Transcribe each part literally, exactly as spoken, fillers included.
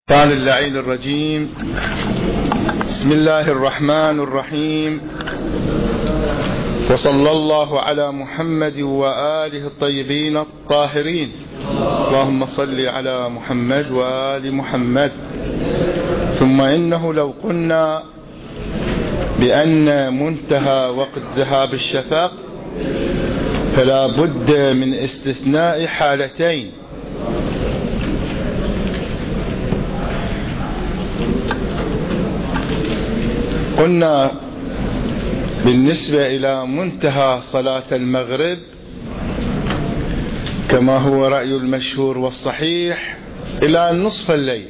قال اللعين الرجيم. بسم الله الرحمن الرحيم، وصلى الله على محمد وآله الطيبين الطاهرين. اللهم صل على محمد وآل محمد. ثم إنه لو قلنا بأن منتهى وقت ذهاب الشفق فلا بد من استثناء حالتين. قلنا بالنسبة إلى منتهى صلاة المغرب كما هو رأي المشهور والصحيح إلى نصف الليل،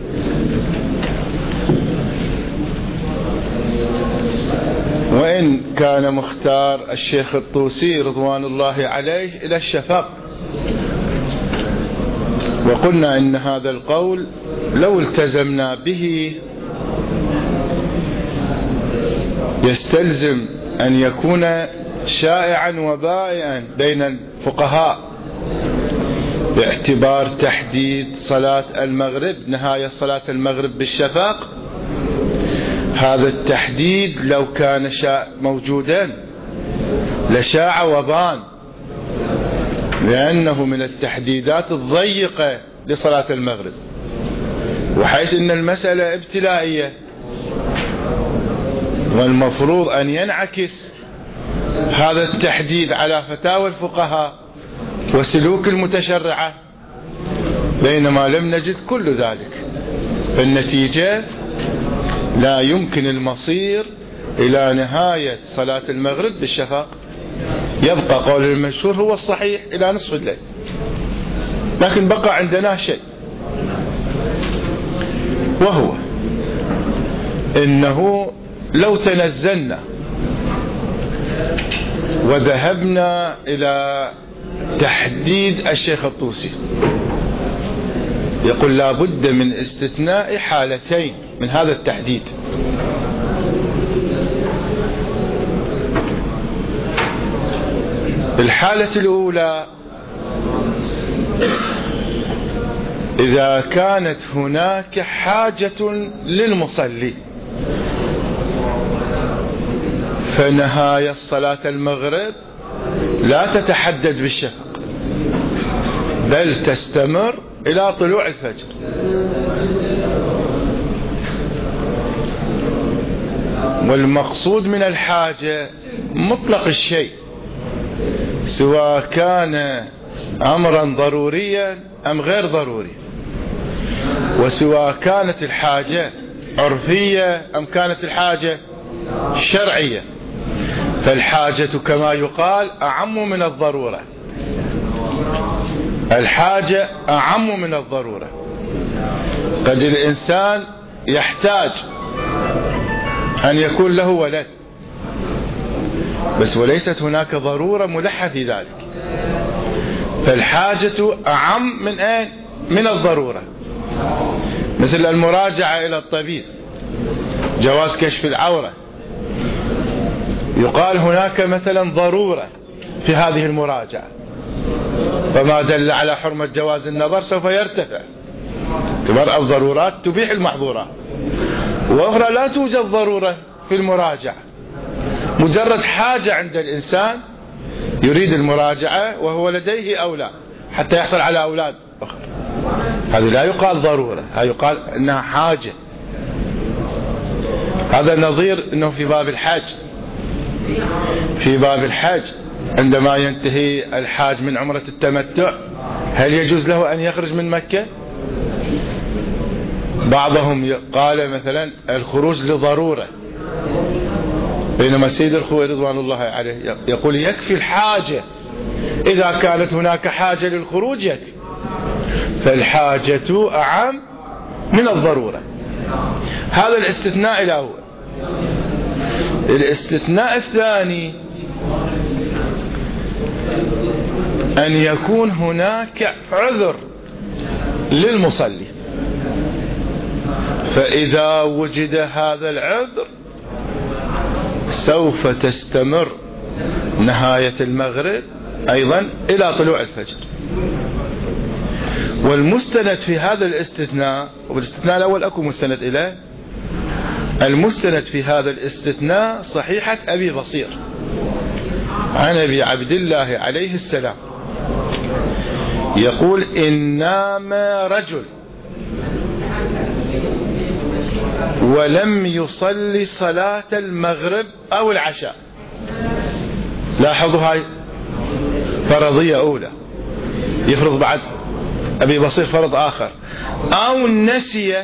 وإن كان مختار الشيخ الطوسي رضوان الله عليه إلى الشفق. وقلنا إن هذا القول لو التزمنا به يستلزم أن يكون شائعا وبائعا بين الفقهاء باعتبار تحديد صلاة المغرب، نهاية صلاة المغرب بالشفق. هذا التحديد لو كان موجودا لشاع وبان، لأنه من التحديدات الضيقة لصلاة المغرب، وحيث أن المسألة ابتلائية والمفروض أن ينعكس هذا التحديد على فتاوى الفقهاء وسلوك المتشرعة، بينما لم نجد كل ذلك. فالنتيجة لا يمكن المصير إلى نهاية صلاة المغرب بالشفق، يبقى قول المشهور هو الصحيح إلى نصف الليل. لكن بقى عندنا شيء، وهو إنه لو تنزلنا وذهبنا إلى تحديد الشيخ الطوسي، يقول لا بد من استثناء حالتين من هذا التحديد. الحالة الأولى إذا كانت هناك حاجة للمصلي، فنهاية صلاة المغرب لا تتحدد بالشفق بل تستمر إلى طلوع الفجر. والمقصود من الحاجة مطلق الشيء، سواء كان أمرا ضروريا أم غير ضروري، وسواء كانت الحاجة عرفية أم كانت الحاجة شرعية. فالحاجة كما يقال أعم من الضرورة، الحاجة أعم من الضرورة. قد الإنسان يحتاج أن يكون له ولد، بس وليست هناك ضرورة ملحة في ذلك، فالحاجة أعم من أين؟ من الضرورة. مثل المراجعة إلى الطبيب، جواز كشف العورة، يقال هناك مثلا ضرورة في هذه المراجعة، فما دل على حرمة جواز النظر سوف يرتفع. تبرأ الضرورات تبيح المحظورات. وأخرى لا توجد ضرورة في المراجعة، مجرد حاجة عند الإنسان يريد المراجعة وهو لديه أولاد حتى يحصل على أولاد أخرى، هذا لا يقال ضرورة، هذا يقال إنها حاجة. هذا نظير أنه في باب الحج، في باب الحج عندما ينتهي الحاج من عمرة التمتع هل يجوز له أن يخرج من مكة؟ بعضهم قال مثلا الخروج لضرورة، بينما سيد الخوي رضوان الله عليه يقول يكفي الحاجة، إذا كانت هناك حاجة للخروج يكفي. فالحاجة أعم من الضرورة. هذا الاستثناء الأول. الاستثناء الثاني أن يكون هناك عذر للمصلي، فإذا وجد هذا العذر سوف تستمر نهاية المغرب أيضا إلى طلوع الفجر. والمستند في هذا الاستثناء، والاستثناء الأول أكو مستند إليه، المستند في هذا الاستثناء صحيحة أبي بصير عن أبي عبد الله عليه السلام يقول: إن نام رجل ولم يصلي صلاة المغرب أو العشاء، لاحظوا هاي فرضية أولى، يفرض بعد أبي بصير فرض آخر، أو نسي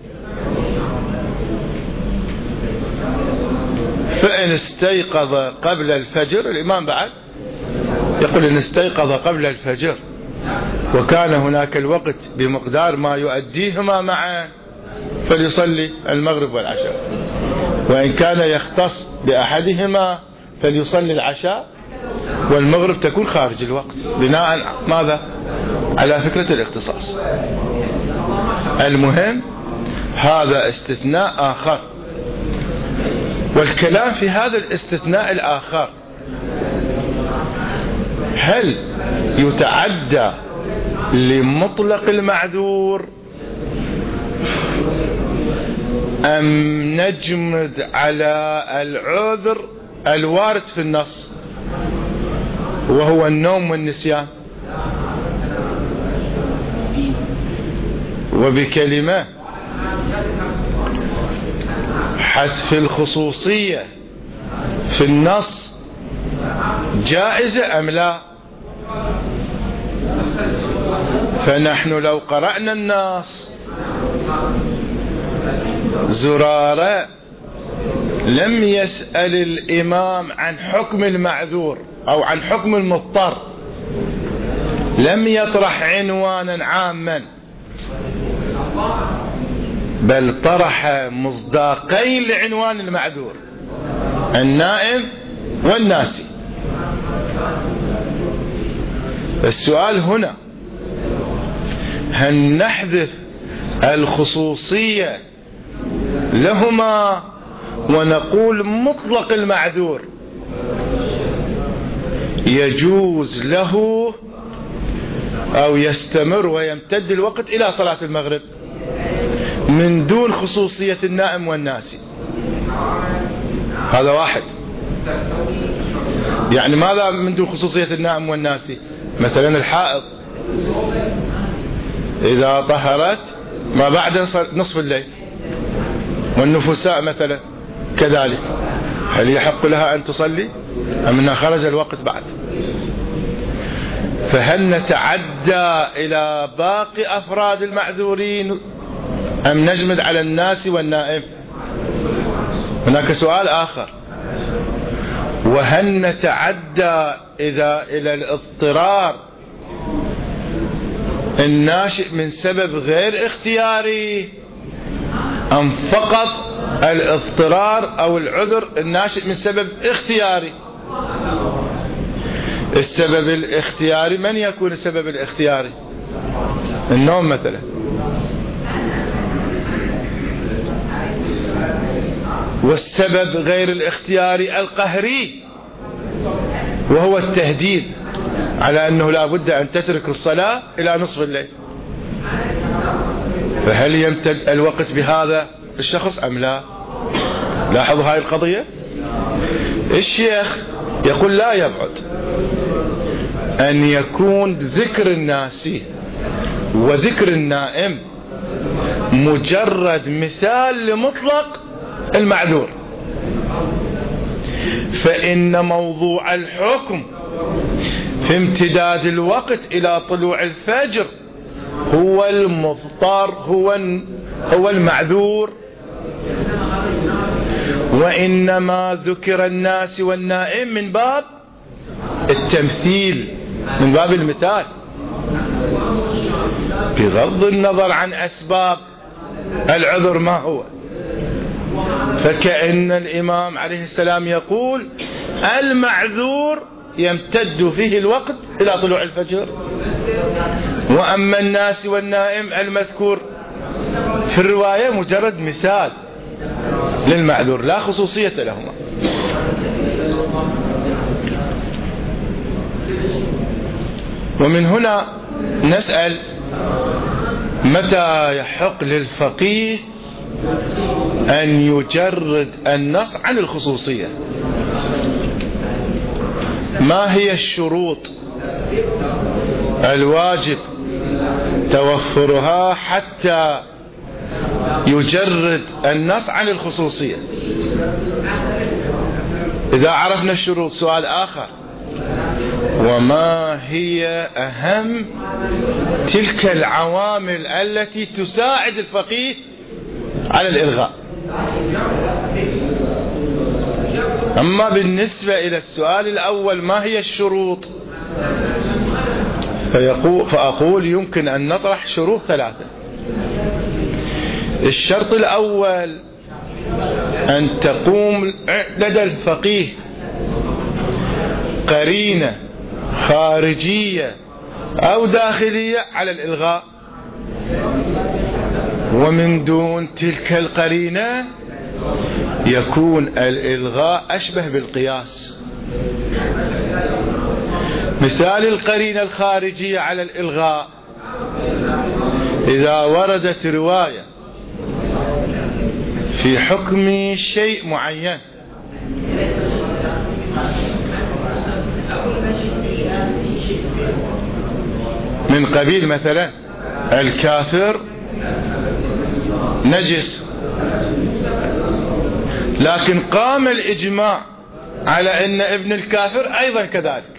فإن استيقظ قبل الفجر، الإمام بعد يقول إن استيقظ قبل الفجر وكان هناك الوقت بمقدار ما يؤديهما معا فليصلي المغرب والعشاء، وإن كان يختص بأحدهما فليصلي العشاء والمغرب تكون خارج الوقت، بناء ماذا؟ على فكرة الاختصاص. المهم هذا استثناء آخر، والكلام في هذا الاستثناء الآخر هل يتعدى لمطلق المعذور أم نجمد على العذر الوارد في النص وهو النوم والنسيان؟ وبكلمة حذف الخصوصية في النص جائزة أم لا؟ فنحن لو قرأنا النص زرارة لم يسأل الإمام عن حكم المعذور أو عن حكم المضطر، لم يطرح عنوانا عاما، بل طرح مصداقين لعنوان المعذور: النائم والناسي. السؤال هنا: هل نحذف الخصوصية لهما ونقول مطلق المعذور يجوز له أو يستمر ويمتد الوقت إلى صلاة المغرب من دون خصوصية النائم والناسي؟ هذا واحد. يعني ماذا من دون خصوصية النائم والناسي؟ مثلا الحائض إذا طهرت ما بعد نصف الليل، والنفساء مثلا كذلك، هل يحق لها أن تصلي أم أنها خرج الوقت بعد؟ فهل نتعدى إلى باقي أفراد المعذورين أم نجمد على الناس والنائم؟ هناك سؤال آخر: وهل نتعدى إذا إلى الاضطرار الناشئ من سبب غير اختياري أم فقط الاضطرار أو العذر الناشئ من سبب اختياري؟ السبب الاختياري من يكون السبب الاختياري؟ النوم مثلا. والسبب غير الاختياري القهري وهو التهديد على أنه لا بد أن تترك الصلاة إلى نصف الليل. فهل يمتد الوقت بهذا الشخص أم لا؟ لاحظوا هاي القضية. الشيخ يقول لا يبعد أن يكون ذكر الناسي وذكر النائم مجرد مثال لمطلق المعذور، فإن موضوع الحكم في امتداد الوقت إلى طلوع الفجر هو المضطر، هو هو المعذور، وإنما ذكر الناس والنائم من باب التمثيل، من باب المثال، بغض النظر عن أسباب العذر ما هو. فكأن الإمام عليه السلام يقول المعذور يمتد فيه الوقت إلى طلوع الفجر، وأما الناس والنائم المذكور في الرواية مجرد مثال للمعذور لا خصوصية لهما. ومن هنا نسأل متى يحق للفقيه أن يجرد النص عن الخصوصية؟ ما هي الشروط الواجب توفرها حتى يجرد النص عن الخصوصية؟ إذا عرفنا الشروط سؤال آخر: وما هي أهم تلك العوامل التي تساعد الفقيه على الإلغاء؟ أما بالنسبة إلى السؤال الأول ما هي الشروط، فأقول يمكن أن نطرح شروط ثلاثة. الشرط الأول أن تقوم لدى الفقيه قرينة خارجية أو داخلية على الإلغاء، ومن دون تلك القرينة يكون الإلغاء أشبه بالقياس. مثال القرينة الخارجية على الإلغاء: إذا وردت رواية في حكم شيء معين من قبيل مثلا الكافر نجس، لكن قام الإجماع على أن ابن الكافر أيضا كذلك،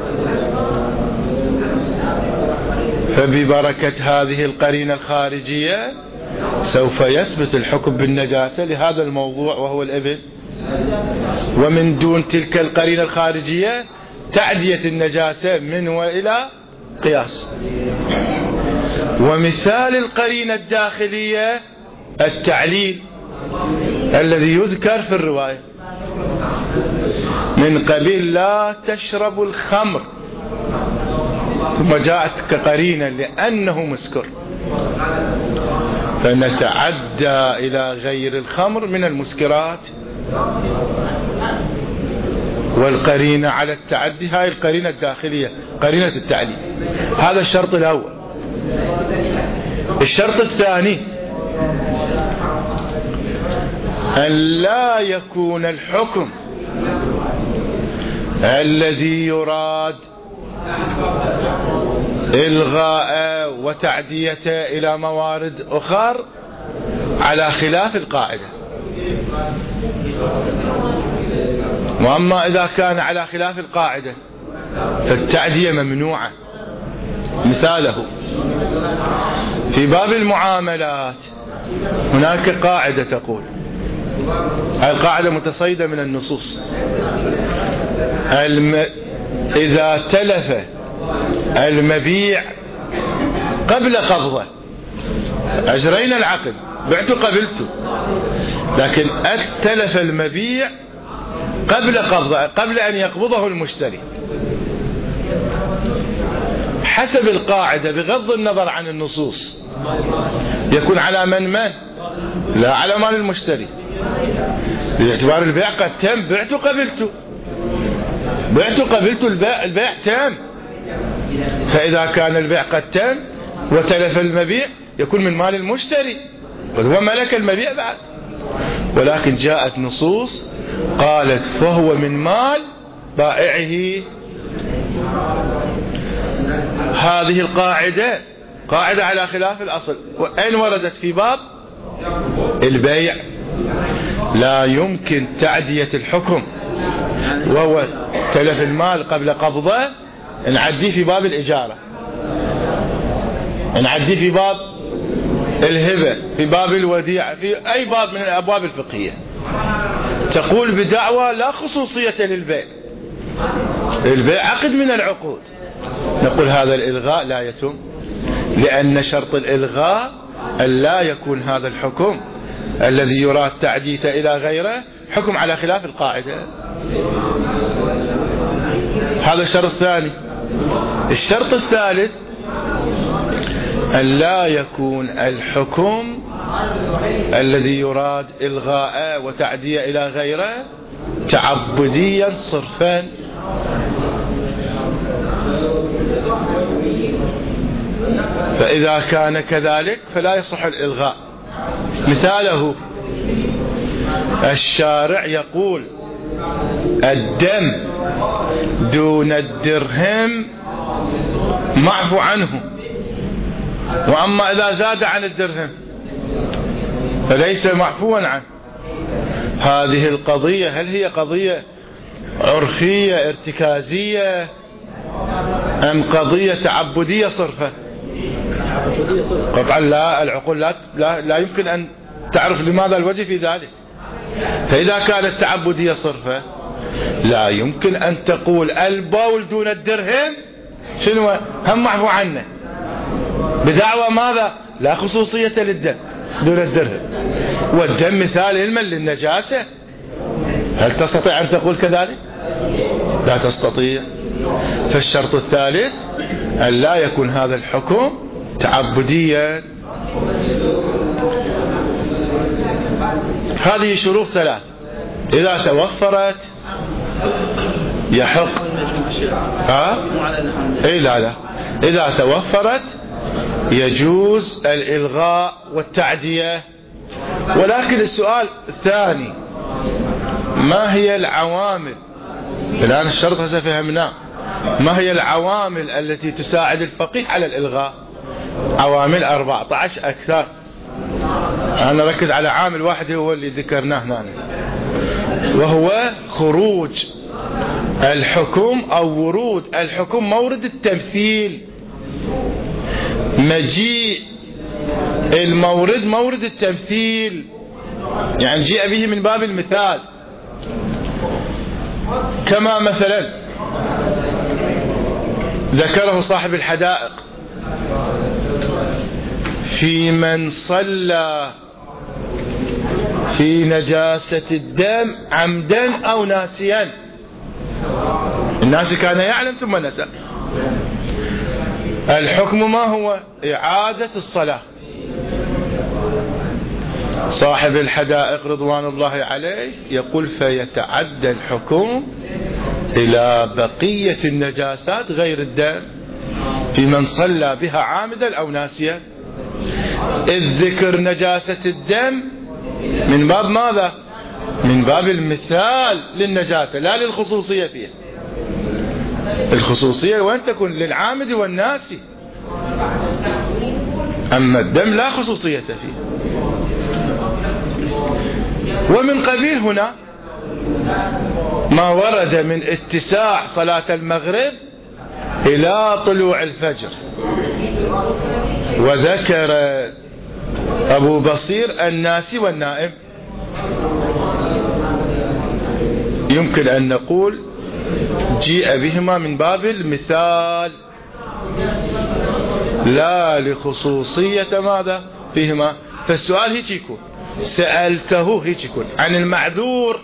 فببركة هذه القرينة الخارجية سوف يثبت الحكم بالنجاسة لهذا الموضوع وهو الابن، ومن دون تلك القرينة الخارجية تعدية النجاسة من وإلى قياس. ومثال القرينة الداخلية التعليل الذي يذكر في الرواية من قبيل لا تشرب الخمر، ثم جاءت كقرينة لأنه مسكر، فنتعدى إلى غير الخمر من المسكرات، والقرينة على التعدي هاي القرينة الداخلية قرينة التعليل. هذا الشرط الأول. الشرط الثاني أن لا يكون الحكم الذي يراد إلغاء وتعديته إلى موارد أخرى على خلاف القاعدة. وأما إذا كان على خلاف القاعدة فالتعدية ممنوعة. مثاله في باب المعاملات هناك قاعدة تقول، هذه القاعدة متصيدة من النصوص: الم... إذا تلف المبيع قبل قبضه، أجرينا العقد، بعت قبلته، لكن تلف المبيع قبل قبضه، قبل أن يقبضه المشتري، حسب القاعدة بغض النظر عن النصوص يكون على من من لا على مال المشتري، باعتبار البيع قد تم، بعت قبلته، بعت قبلته، البيع, البيع تم. فإذا كان البيع قد تم وتلف المبيع يكون من مال المشتري وهو ملك المبيع بعد، ولكن جاءت نصوص قالت فهو من مال بائعه. هذه القاعدة قاعدة على خلاف الأصل، وأين وردت؟ في باب البيع. لا يمكن تعدية الحكم وهو تلف المال قبل قبضه نعديه في باب الإجارة، نعديه في باب الهبة، في باب الوديعة، في أي باب من الأبواب الفقهية. تقول بدعوى لا خصوصية للبيع، البيع عقد من العقود، نقول هذا الإلغاء لا يتم، لأن شرط الإلغاء أن لا يكون هذا الحكم الذي يراد تعديته إلى غيره حكم على خلاف القاعدة. هذا الشرط الثاني. الشرط الثالث أن لا يكون الحكم الذي يراد إلغاء وتعدية إلى غيره تعبديا صرفا، فإذا كان كذلك فلا يصح الإلغاء. مثاله الشارع يقول الدم دون الدرهم معفو عنه، وأما إذا زاد عن الدرهم فليس معفوا عنه. هذه القضية هل هي قضية عرفية ارتكازية أم قضية تعبدية صرفة؟ قطعا لا، العقول لا, لا, لا يمكن أن تعرف لماذا الوجه في ذلك. فإذا كانت تعبدية صرفة لا يمكن أن تقول البول دون الدرهم شنو هم معفو عنه، بدعوى ماذا؟ لا خصوصية للدم دون الدرهم، والدم مثال علما للنجاسة. هل تستطيع أن تقول كذلك؟ لا تستطيع. فالشرط الثالث أن لا يكون هذا الحكم تعبديا. هذه شروط ثلاث إذا توفرت يحق. ها؟ إيه لا لا إذا توفرت يجوز الإلغاء والتعدية. ولكن السؤال الثاني ما هي العوامل؟ الآن الشرط هسه فهمناه، ما هي العوامل التي تساعد الفقيه على الإلغاء؟ عوامل أربعة عشر أكثر. أنا ركز على عامل واحد هو اللي ذكرناه هنا، وهو خروج الحكم أو ورود الحكم مورد التمثيل، مجيء المورد مورد التمثيل، يعني جيء به من باب المثال. كما مثلا ذكره صاحب الحدائق في من صلى في نجاسة الدم عمدا أو ناسيا. الناس كان يعلم ثم نسى. الحكم ما هو؟ إعادة الصلاة. صاحب الحدائق رضوان الله عليه يقول فيتعدى الحكم إلى بقية النجاسات غير الدم في من صلى بها عامدا أو ناسيا، إذ ذكر نجاسة الدم من باب ماذا؟ من باب المثال للنجاسة لا للخصوصية فيها. الخصوصية وين تكون؟ للعامد والناسي، أما الدم لا خصوصية فيه. ومن قبيل هنا ما ورد من اتساع صلاة المغرب إلى طلوع الفجر. وذكر أبو بصير الناسي والنائم. يمكن أن نقول جيء بهما من باب المثال لا لخصوصية ماذا فيهما. فالسؤال هيك يكون، سألته هيك يكون عن المعذور،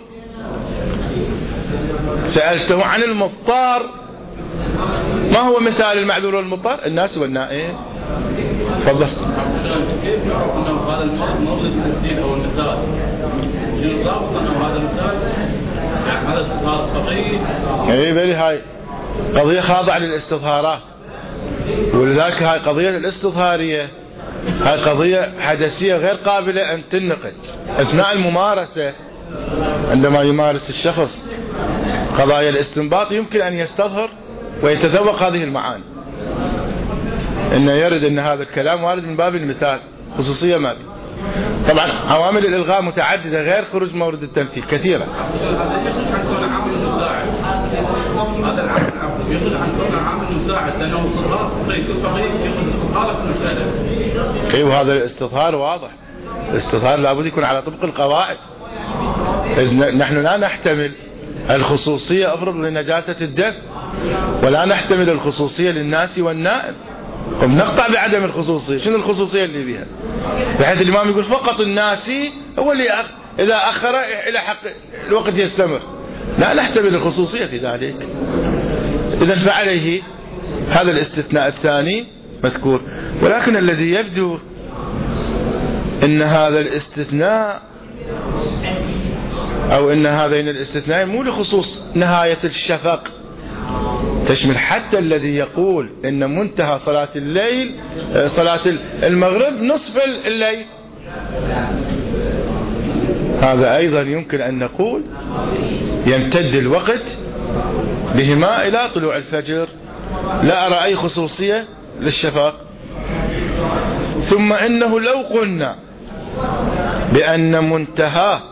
سألته عن المضطر. ما هو مثال المعذور والمضطر؟ الناس والنائم. تفضل. كيف نعرف انه هذا المورد التمثيل او المثال يضاف انه هذا المثال يعني هذا استظهار فقيه؟ اي بلي هاي قضية خاضعة للاستظهارات، ولذلك هاي قضية الاستظهارية هاي قضية حدثية غير قابلة أن تنقل. أثناء الممارسة عندما يمارس الشخص قضايا الاستنباط يمكن أن يستظهر ويتذوق هذه المعاني، إنه يرد أن هذا الكلام وارد من باب المثال، خصوصية ما بي. طبعا عوامل الإلغاء متعددة غير خروج مورد التمثيل كثيرة. هذا العامل يخرج عن كون عامل مساعد لأنه استظهار فقيه، كل فقيه يخرج استظهار في المسألة. أي وهذا الاستظهار واضح، الاستظهار لابد يكون على طبق القواعد. نحن لا نحتمل الخصوصية أفرض لنجاسة الدم، ولا نحتمل الخصوصية للناس والنائم، وبنقطع بعدم الخصوصية. شنو الخصوصية اللي بها؟ بحيث الإمام يقول فقط الناسي هو اللي أخ... إذا أخر إلى حق الوقت يستمر. لا نحتمل الخصوصية في ذلك. إذن فعليه هذا الاستثناء الثاني مذكور. ولكن الذي يبدو إن هذا الاستثناء أو إن هذين الاستثناء مو لخصوص نهاية الشفق تشمل حتى الذي يقول إن منتهى صلاة الليل صلاة المغرب نصف الليل، هذا أيضا يمكن أن نقول يمتد الوقت بهما إلى طلوع الفجر، لا أرى أي خصوصية للشفق. ثم إنه لو قلنا بأن منتهى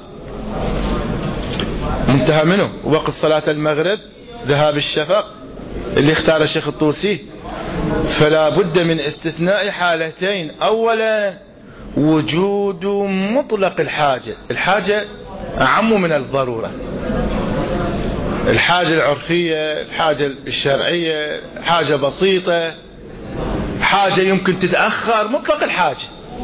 منتهى منه وقت صلاة المغرب ذهاب الشفق اللي اختار الشيخ الطوسي، فلا بد من استثناء حالتين. أولا وجود مطلق الحاجة، الحاجة أعم من الضرورة، الحاجة العرفية، الحاجة الشرعية، حاجة بسيطة، حاجة يمكن تتأخر، مطلق الحاجة.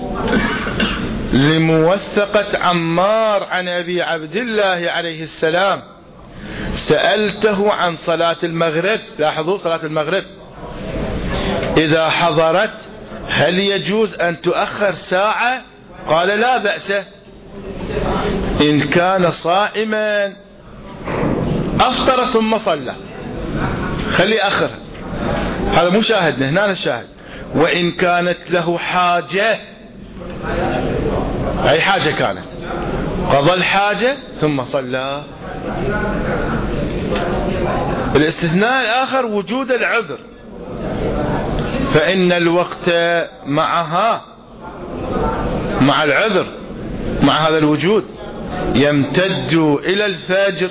لموثقة عمار عن أبي عبد الله عليه السلام سألته عن صلاة المغرب، لاحظوا صلاة المغرب إذا حضرت هل يجوز أن تؤخر ساعة؟ قال لا بأس إن كان صائما أفطر ثم صلى، خلي أخر، هذا مو شاهدنا هنا الشاهد. وإن كانت له حاجة، أي حاجة كانت، قضى الحاجة ثم صلى. الاستثناء الآخر وجود العذر، فإن الوقت معها مع العذر مع هذا الوجود يمتد إلى الفجر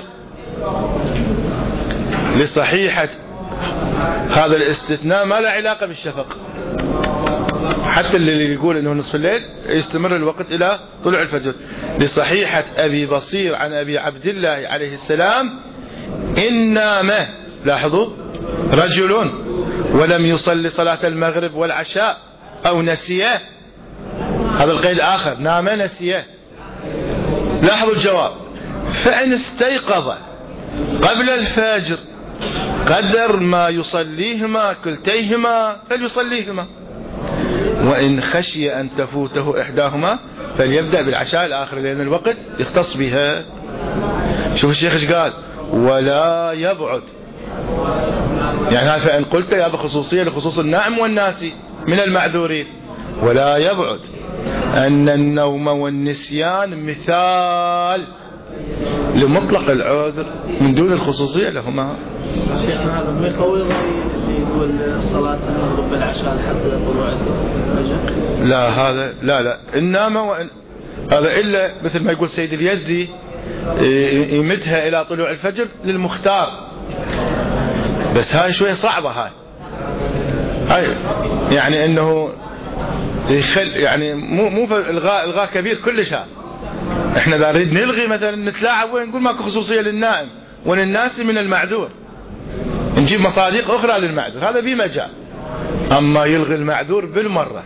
لصحيحة هذا الاستثناء ما له علاقة بالشفق. حتى اللي يقول انه نصف الليل يستمر الوقت الى طلوع الفجر، لصحيحة ابي بصير عن ابي عبد الله عليه السلام ان نام، لاحظوا، رجل ولم يصلي صلاة المغرب والعشاء او نسيه، هذا القيد اخر، نام نسيه. لاحظوا الجواب، فان استيقظ قبل الفجر قدر ما يصليهما كلتيهما فليصليهما، وإن خشي أن تفوته إحداهما فليبدأ بالعشاء الآخر لأن الوقت يختص بها. شوف الشيخ ايش قال، ولا يبعد، يعني هذا فإن قلت يا بخصوصية لخصوص النائم والناسي من المعذورين، ولا يبعد أن النوم والنسيان مثال لمطلق العذر من دون الخصوصية لهما. شيخنا هذا ما يقوي يقول صلاة المغرب بالعشاء لحد طلوع الفجر؟ لا هذا لا لا إنما وإن هذا إلا مثل ما يقول سيد اليزدي يمدها إلى طلوع الفجر للمختار، بس هاي شوية صعبة هاي هاي يعني إنه يخل يعني مو مو الغاء الغاء كبير كل شيء. احنا اذا نريد نلغي مثلا نتلاعب وين نقول ماكو خصوصية للنائم وللناس من المعذور، نجيب مصادق اخرى للمعذور، هذا في مجال. اما يلغي المعذور بالمرة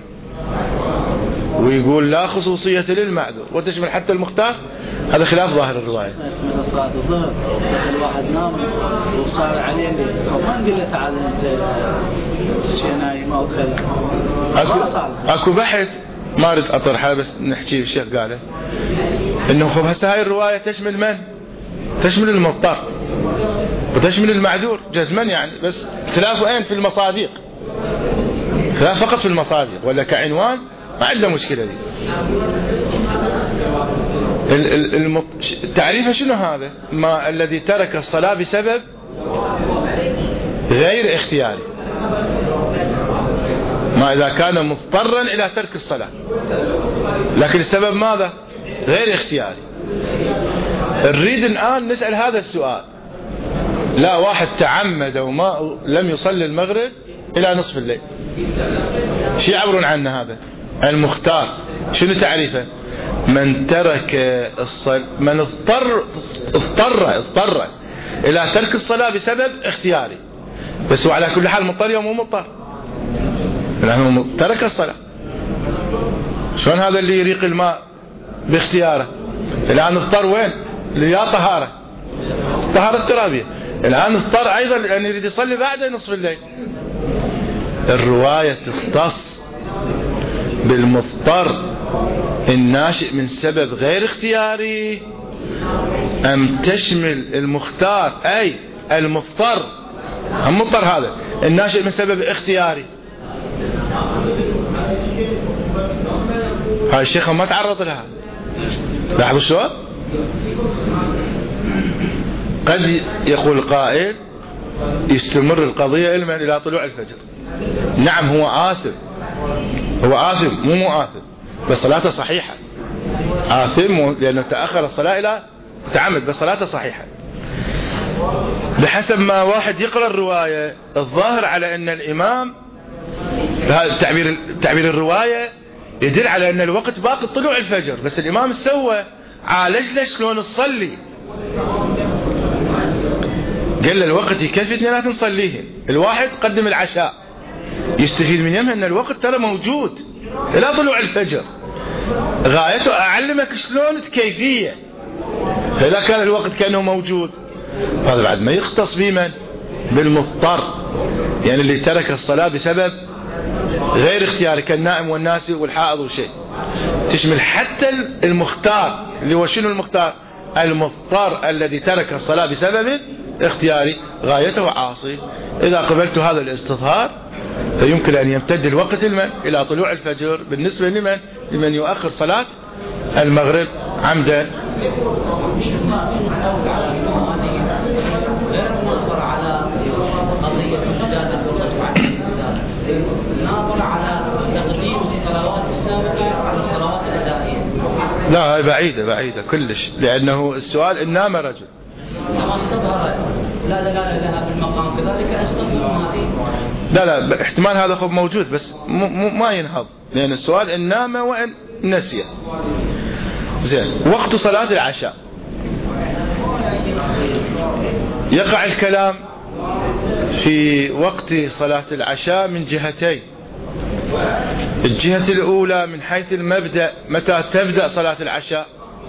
ويقول لا خصوصية للمعذور وتشمل حتى المختار، هذا خلاف ظاهر الرواية. اسمه صلاة الظهر الواحد نام وصار عليه ما نقول له تعال انت شيء نايم او كذا، اكو اكو بحث ما اريد اطرحه بس نحكي الشيخ قاله انه خب هسه هاي الرواية تشمل من؟ تشمل المضطر وتشمل المعذور جزما يعني، بس خلافه اين في المصادق، خلاف فقط في المصادق، ولا كعنوان ما عنده مشكلة دي. المط... تعريفه شنو هذا؟ ما الذي ترك الصلاة بسبب غير اختياري، ما إذا كان مضطرا إلى ترك الصلاة لكن السبب ماذا؟ غير اختياري. نريد الآن نسأل هذا السؤال، لا واحد تعمد وما لم يصلي المغرب إلى نصف الليل، شو يعبرون عنه هذا؟ المختار شنو تعريفه؟ من ترك الصلاة، من اضطر اضطر اضطر إلى ترك الصلاة بسبب اختياري، بس هو على كل حال مضطر يوم مو مضطر لأنه ترك الصلاة. شلون هذا اللي يريق الماء باختياره؟ الآن اضطر وين؟ ليا طهارة طهارة ترابية، الآن اضطر أيضا أن يريد يصلي بعد نصف الليل. الرواية تختص بالمضطر الناشئ من سبب غير اختياري أم تشمل المختار أي المضطر هم مضطر. هذا الناشئ من سبب اختياري، هاي الشيخ ما تعرض لها. لاحظوا شلون؟ قد يقول قائل يستمر القضية علما إلى طلوع الفجر. نعم هو آثم، هو آثم مو مو آثم، بس صلاته صحيحة. آثم لأنه تأخر الصلاة إلى متعمد، بس صلاته صحيحة. بحسب ما واحد يقرأ الرواية الظاهر على أن الإمام، هذا التعبير تعبير الرواية يدل على أن الوقت باقي طلوع الفجر، بس الإمام سوى عالج له شلون نصلي. قال له الوقت يكفي اثنينات نصليهن. الواحد قدم العشاء، يستفيد من يمها أن الوقت ترى موجود إلى طلوع الفجر، غايته أعلمك شلون كيفية. فإذا كان الوقت كأنه موجود، هذا بعد ما يختص بمن؟ بالمضطر، يعني اللي ترك الصلاة بسبب غير اختياري كالنائم والناسي والحائض وشيء، تشمل حتى المختار. اللي هو شنو المختار؟ المضطر الذي ترك الصلاة بسبب اختياري، غايته عاصي. إذا قبلت هذا الاستظهار فيمكن أن يمتد الوقت المن إلى طلوع الفجر بالنسبة لمن لمن يؤخر صلاة المغرب عمدا. ناظر على تقديم الصلوات السابقة على الصلوات الأدائية. لا هاي بعيدة بعيدة كلش، لأنه السؤال إن نام رجل كما استظهر لا دلالة لها في المقام كذلك أستظهر هذه. لا لا احتمال هذا خب موجود بس م ما ينهض، لأن السؤال إن نام وإن نسي. زين، وقت صلاة العشاء يقع الكلام في وقت صلاة العشاء من جهتين. الجهة الأولى من حيث المبدأ، متى تبدأ صلاة العشاء،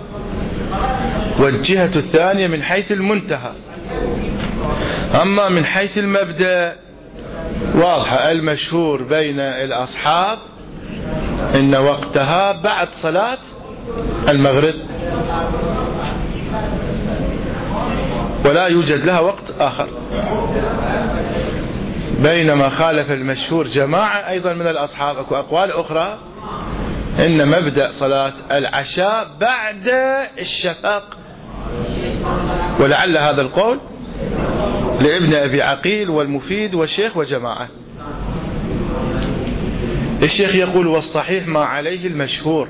والجهة الثانية من حيث المنتهى. أما من حيث المبدأ واضحة، المشهور بين الأصحاب إن وقتها بعد صلاة المغرب، ولا يوجد لها وقت آخر. بينما خالف المشهور جماعة أيضا من الأصحاب، أكو أقوال أخرى إن مبدأ صلاة العشاء بعد الشفق، ولعل هذا القول لابن أبي عقيل والمفيد والشيخ وجماعة. الشيخ يقول والصحيح ما عليه المشهور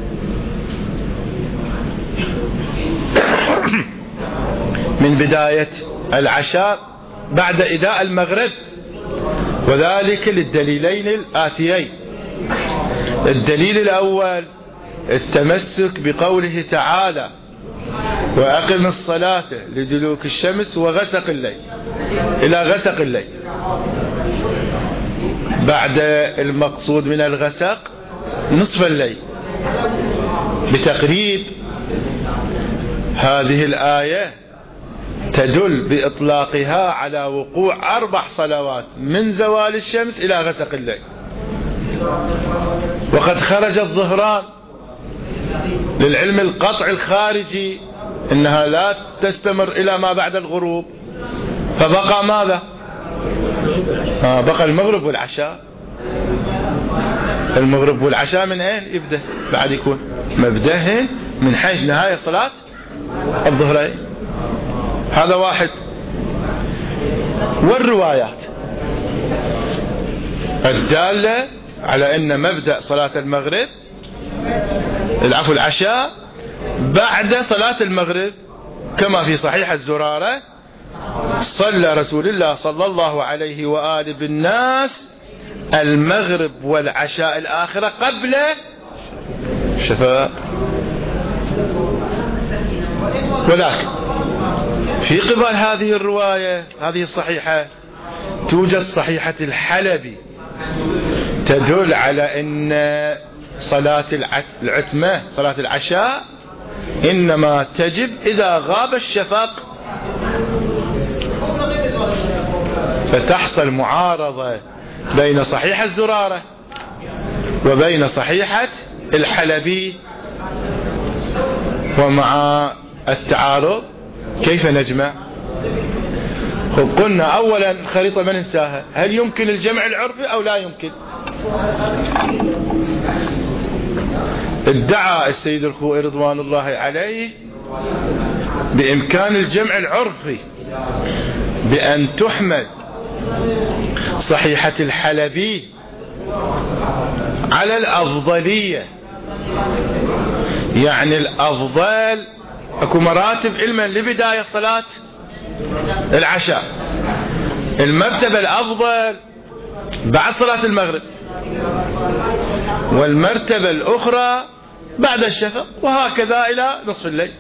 من بداية العشاء بعد إداء المغرب، وذلك للدليلين الآتيين. الدليل الأول التمسك بقوله تعالى وأقم الصلاة لدلوك الشمس وغسق الليل، إلى غسق الليل. بعد المقصود من الغسق نصف الليل. بتقريب هذه الآية تدل بإطلاقها على وقوع أربع صلوات من زوال الشمس إلى غسق الليل. وقد خرج الظهران للعلم القطع الخارجي إنها لا تستمر إلى ما بعد الغروب، فبقى ماذا؟ آه بقى المغرب والعشاء. المغرب والعشاء من أين يبدأ؟ بعد يكون مبدأهن من حيث نهاية صلاة الظهرين. هذا واحد. والروايات الدالة على أن مبدأ صلاة المغرب العفو العشاء بعد صلاة المغرب، كما في صحيح الزرارة صلى رسول الله صلى الله عليه وآله بالناس المغرب والعشاء الآخرة قبل شفاء. ولكن في قبال هذه الرواية هذه الصحيحة توجد صحيحة الحلبي تدل على أن صلاة العتمة صلاة العشاء إنما تجب إذا غاب الشفق، فتحصل معارضة بين صحيح الزرارة وبين صحيحة الحلبي. ومع التعارض كيف نجمع؟ قلنا أولا خريطة ما ننساها، هل يمكن الجمع العرفي أو لا يمكن؟ ادعى السيد الخوئي رضوان الله عليه بإمكان الجمع العرفي بأن تحمل صحيحة الحلبي على الأفضلية، يعني الأفضل أكو مراتب علما لبداية صلاة العشاء، المرتبة الأفضل بعد صلاة المغرب، والمرتبة الأخرى بعد الشفق، وهكذا إلى نصف الليل.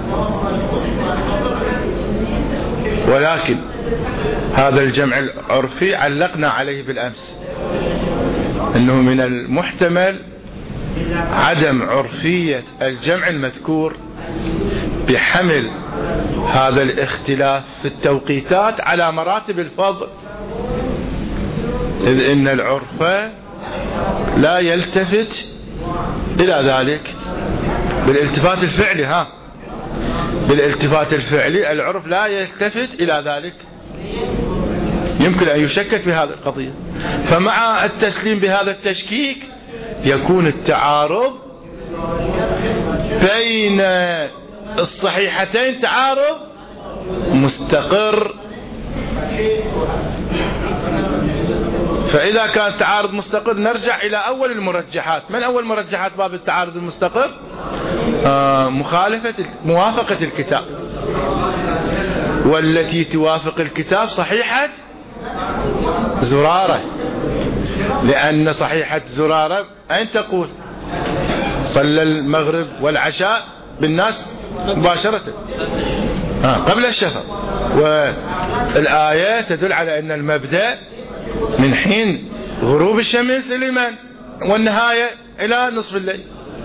ولكن هذا الجمع العرفي علقنا عليه بالأمس أنه من المحتمل عدم عرفية الجمع المذكور بحمل هذا الاختلاف في التوقيتات على مراتب الفضل، إذ إن العرف لا يلتفت إلى ذلك بالالتفات الفعلي. ها بالالتفات الفعلي العرف لا يلتفت إلى ذلك، يمكن أن يشكك في هذه القضية. فمع التسليم بهذا التشكيك يكون التعارض بين الصحيحتين تعارض مستقر. فإذا كان تعارض مستقر نرجع إلى أول المرجحات. من أول مرجحات باب التعارض المستقر؟ آه مخالفة موافقة الكتاب، والتي توافق الكتاب صحيحة زرارة، لأن صحيحة زرارة أين تقول؟ صلى المغرب والعشاء بالناس مباشرة آه قبل الشفق، والآية تدل على أن المبدأ من حين غروب الشمس إلى المن والنهاية إلى نصف الليل.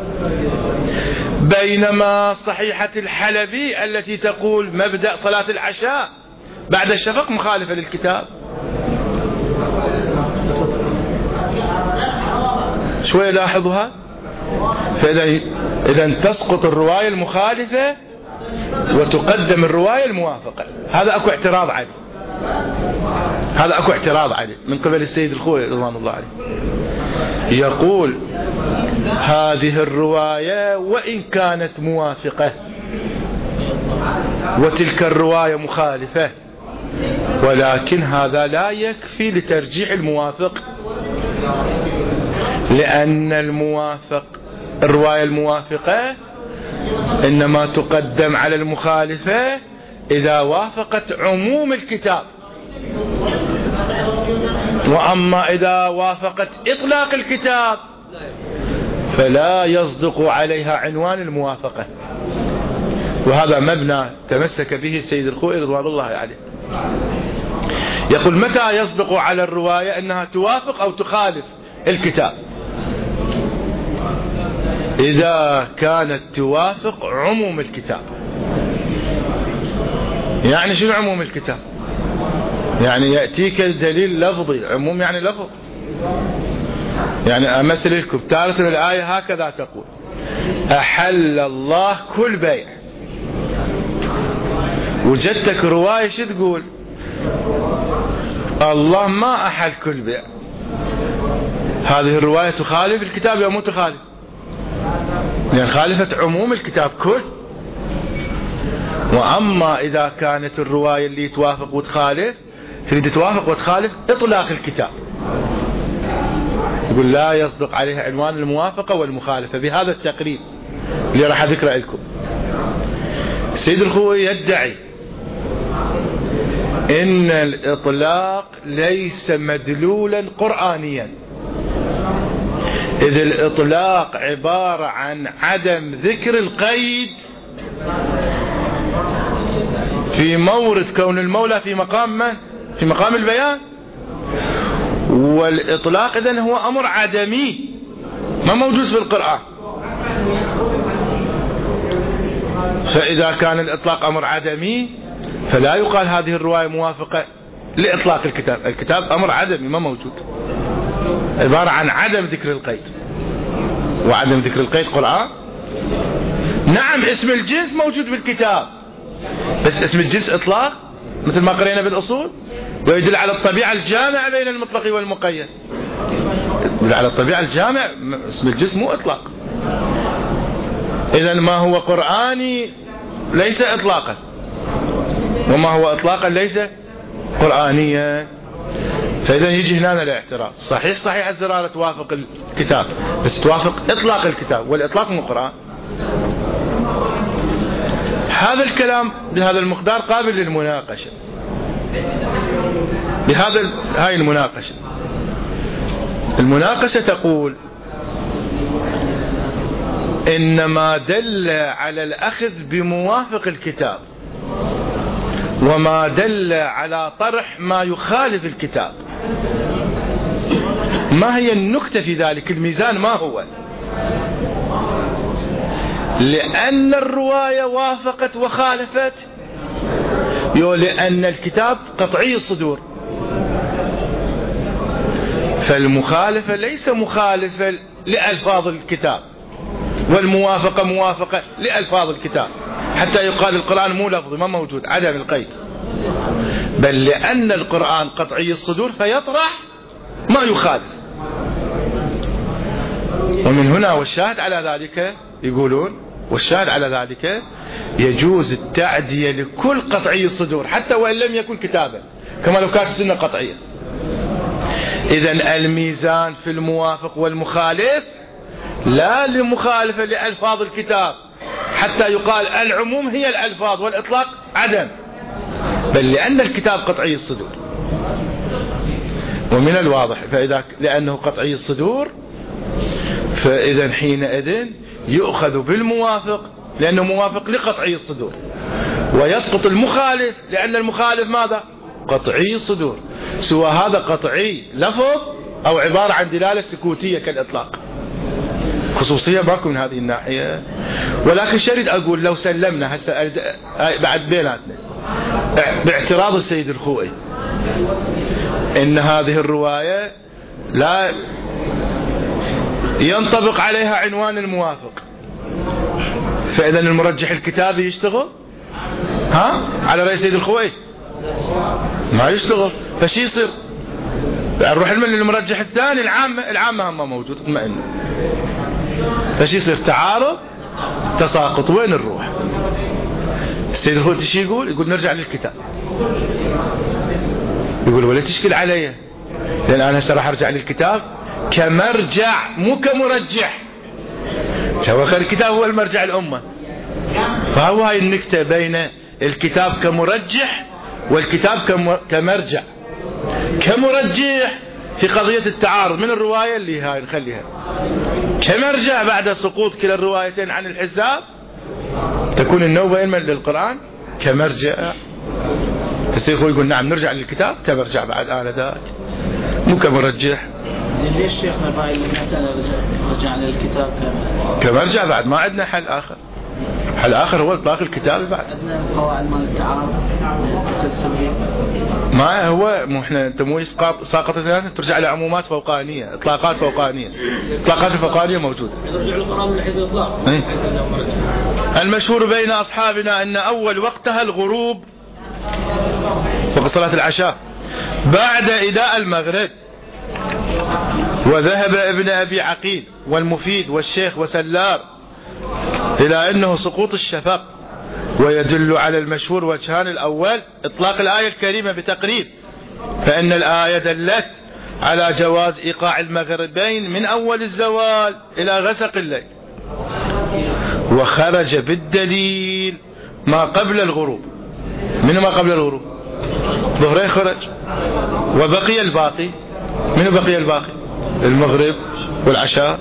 بينما صحيحة الحلبي التي تقول مبدأ صلاة العشاء بعد الشفق مخالفة للكتاب. شوية لاحظها. فإذا إذا تسقط الرواية المخالفة وتقدم الرواية الموافقة. هذا أكو اعتراض عليه، هذا أكو اعتراض عليه من قبل السيد الخوئي رضوان الله عليه. يقول هذه الرواية وإن كانت موافقة وتلك الرواية مخالفة، ولكن هذا لا يكفي لترجيح الموافق، لأن الموافق الرواية الموافقة إنما تقدم على المخالفة إذا وافقت عموم الكتاب، وأما إذا وافقت إطلاق الكتاب فلا يصدق عليها عنوان الموافقة. وهذا مبنى تمسك به السيد الخوئي رضوان الله عليه. يقول متى يصدق على الرواية أنها توافق أو تخالف الكتاب؟ إذا كانت توافق عموم الكتاب. يعني شنو عموم الكتاب؟ يعني يأتيك الدليل لفظي، عموم يعني لفظ. يعني أمثل لكم تارة الآية هكذا تقول أحل الله كل بيع، وجدتك رواية شو تقول؟ الله ما أحل كل بيع. هذه الرواية تخالف الكتاب أو مو تخالف؟ يعني خالفت عموم الكتاب كل. وأما إذا كانت الرواية اللي توافق وتخالف، تريد توافق وتخالف إطلاق الكتاب، يقول لا يصدق عليها عنوان الموافقة والمخالفة بهذا التقريب اللي راح أذكره لكم. السيد الخوئي يدعي إن الإطلاق ليس مدلولا قرآنيا، إذ الإطلاق عبارة عن عدم ذكر القيد في مورد كون المولى في مقام من؟ في مقام البيان. والإطلاق إذن هو أمر عدمي ما موجود في القرآن. فإذا كان الإطلاق أمر عدمي فلا يقال هذه الرواية موافقة لإطلاق الكتاب. الكتاب أمر عدمي ما موجود، عبارة عن عدم ذكر القيد، وعدم ذكر القيد قرآن. نعم اسم الجنس موجود بالكتاب، بس اسم الجنس إطلاق مثل ما قرينا بالأصول، ويدل على الطبيعة الجامعة بين المطلق والمقيد. يدل على الطبيعة الجامعة، اسم الجنس مو إطلاق. إذن ما هو قرآني ليس إطلاقا، وما هو إطلاقا ليس قرآنيا. فإذا يجي هنا الاعتراض. صحيح صحيح الزرارة توافق الكتاب، بس توافق إطلاق الكتاب، والإطلاق مو قرآن. هذا الكلام بهذا المقدار قابل للمناقشة، بهذا هاي المناقشة. المناقشة تقول إنما دل على الأخذ بموافق الكتاب، وما دل على طرح ما يخالف الكتاب. ما هي النكتة في ذلك؟ الميزان ما هو؟ لأن الرواية وافقت وخالفت، يو لأن الكتاب قطعي الصدور، فالمخالفة ليس مخالفة لألفاظ الكتاب، والموافقة موافقة لألفاظ الكتاب، حتى يقال القرآن مو لفظي ما موجود، عدم القيد، بل لأن القرآن قطعي الصدور فيطرح ما يخالف. ومن هنا والشاهد على ذلك يقولون، والشاهد على ذلك يجوز التعدية لكل قطعي الصدور حتى وإن لم يكن كتابا، كما لو كانت السنة قطعية. إذن الميزان في الموافق والمخالف لا لمخالفة لألفاظ الكتاب حتى يقال العموم هي الألفاظ والإطلاق عدم، بل لأن الكتاب قطعي الصدور. ومن الواضح فإذا لأنه قطعي الصدور فإذا حينئذ يؤخذ بالموافق لأنه موافق لقطعي الصدور، ويسقط المخالف لأن المخالف ماذا؟ قطعي الصدور، سواء هذا قطعي لفظ أو عبارة عن دلالة سكوتية كالإطلاق. خصوصية باكو من هذه الناحية. ولكن شريد أقول لو سلمنا هسه بعد بيناتنا باعتراض السيد الخوئي إن هذه الرواية لا ينطبق عليها عنوان الموافق، فإذا المرجح الكتابي يشتغل ها على رأي سيد الخوئي ما يشتغل، فشي يصير؟ نروح من المرجح الثاني العامة، العامة هم موجود اطمئن، فشي يصير؟ تعارض تساقط. وين نروح؟ السيد الخوئي شي يقول؟ يقول نرجع للكتاب. يقول ولا تشكل علي، لأن أنا هسه راح أرجع للكتاب كمرجع مو كمرجح، سواء كان الكتاب هو المرجع الأمة. فهو هاي النكتة بين الكتاب كمرجح والكتاب كمرجع. كمرجح في قضية التعارض من الرواية اللي هاي نخليها، كمرجع بعد سقوط كلا الروايتين عن الحساب تكون النوبة إما للقرآن كمرجع. السيد الخوئي يقول نعم نرجع للكتاب كمرجع بعد آنذاك مو كمرجح. ليش شيخنا بهاي المسألة رجعنا للكتاب كمرجع؟ بعد ما عندنا حل آخر. حل آخر هو إطلاق الكتاب. بعد عندنا قواعد مال التعارض ما هو مو احنا انت مو اسقاط ساقط الثلاثة ترجع لعمومات فوقانية، اطلاقات فوقانية، اطلاقات الفوقانية موجودة. نرجع للقرآن من حيث الاطلاق. المشهور بين اصحابنا ان اول وقتها الغروب وقت صلاة العشاء بعد إداء المغرب. وذهب ابن أبي عقيل والمفيد والشيخ وسلار إلى أنه سقوط الشفق، ويدل على المشهور وجهان: الأول إطلاق الآية الكريمة بتقريب، فإن الآية دلت على جواز إيقاع المغربين من أول الزوال إلى غسق الليل، وخرج بالدليل ما قبل الغروب. من ما قبل الغروب؟ ظهرين خرج، وبقي الباقي. من بقي الباقي؟ المغرب والعشاء.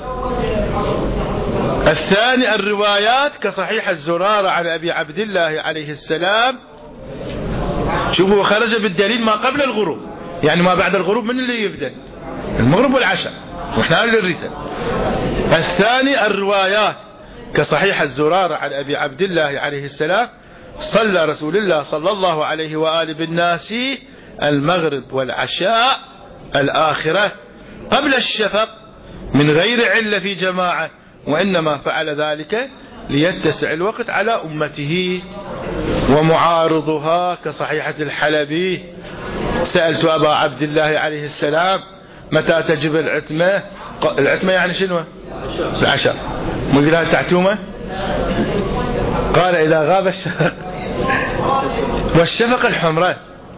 الثاني الروايات كصحيح الزرارة عن أبي عبد الله عليه السلام. شوفوا خرج بالدليل ما قبل الغروب، يعني ما بعد الغروب من اللي يبدأ؟ المغرب والعشاء، واحنا اللي نريده. الثاني الروايات كصحيح الزرارة عن أبي عبد الله عليه السلام: صلى رسول الله صلى الله عليه وآله بالناس المغرب والعشاء الآخرة قبل الشفق من غير علة في جماعة، وإنما فعل ذلك ليتسع الوقت على أمته. ومعارضها كصحيحة الحلبي. سألت أبا عبد الله عليه السلام متى تجب العتمة؟ العتمة يعني شنو؟ العشر. مقلها تعتومة؟ قال إذا غاب الشفق، والشفق الحمرة.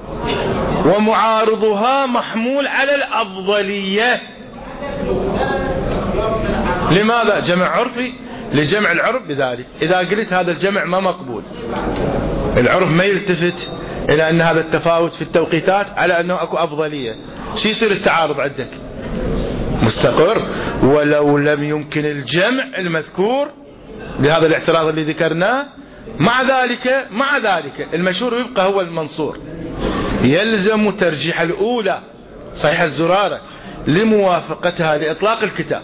ومعارضها محمول على الأفضلية. لماذا؟ جمع عرفي، لجمع العرف بذلك. إذا قلت هذا الجمع ما مقبول، العرف ما يلتفت إلى أن هذا التفاوت في التوقيتات على أنه أكو أفضلية. شو يصير التعارض عندك؟ مستقر. ولو لم يمكن الجمع المذكور بهذا الاعتراض اللي ذكرناه، مع ذلك مع ذلك المشهور يبقى هو المنصور. يلزم ترجيح الأولى صحيح الزرارة لموافقتها لإطلاق الكتاب.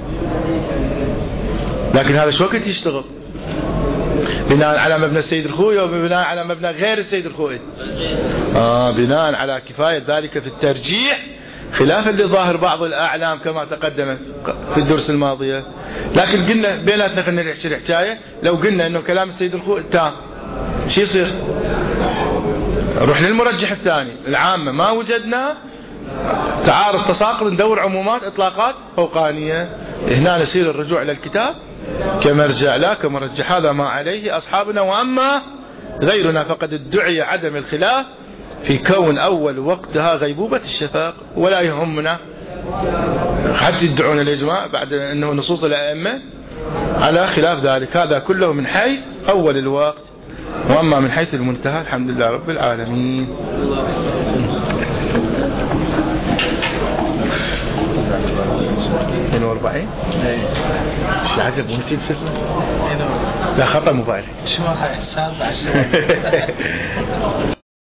لكن هذا شو وقت يشتغل؟ بناء على مبنى السيد الخوئي وبناء على مبنى غير السيد الخوئي. آه بناء على كفاية ذلك في الترجيح، خلافا لظاهر بعض الأعلام كما تقدم في الدرس الماضية. لكن قلنا بيناتنا خلينا نحكي الحكاية، لو قلنا انه كلام السيد الخوئي تام شو يصير؟ نروح للمرجح الثاني العامة، ما وجدنا تعارض تساقط، ندور عمومات اطلاقات فوقانية. هنا نصير الرجوع الى الكتاب كمرجع لا كمرجح. هذا ما عليه أصحابنا. وأما غيرنا فقد ادعي عدم الخلاف في كون أول وقتها غيبوبة الشفق، ولا يهمنا حتى يدعون الإجماع بعد أنه نصوص الأئمة على خلاف ذلك. هذا كله من حيث أول الوقت، وأما من حيث المنتهى الحمد لله رب العالمين. اثنين وأربعين ايش عجب ونسيت شو اسمه؟ لا خطأ موبايلي. شو حساب عشان